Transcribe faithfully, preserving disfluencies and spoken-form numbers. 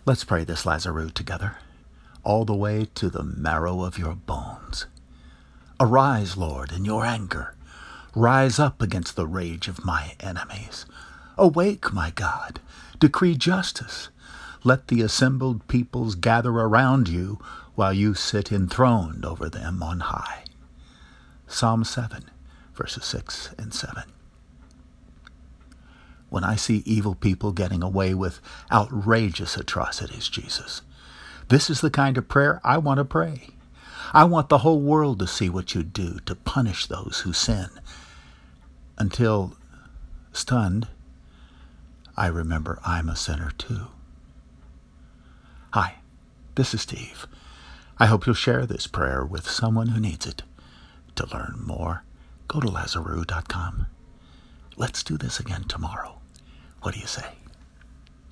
Let's pray this Lazarus together, all the way to the marrow of your bones. Arise, Lord, in your anger. Rise up against the rage of my enemies. Awake, my God. Decree justice. Let the assembled peoples gather around you while you sit enthroned over them on high. Psalm seven, verses six and seven. When I see evil people getting away with outrageous atrocities, Jesus, this is the kind of prayer I want to pray. I want the whole world to see what you do to punish those who sin. Until, stunned, I remember I'm a sinner too. Hi, this is Steve. I hope you'll share this prayer with someone who needs it. To learn more, go to Lazarus dot com. Let's do this again tomorrow. What do you say?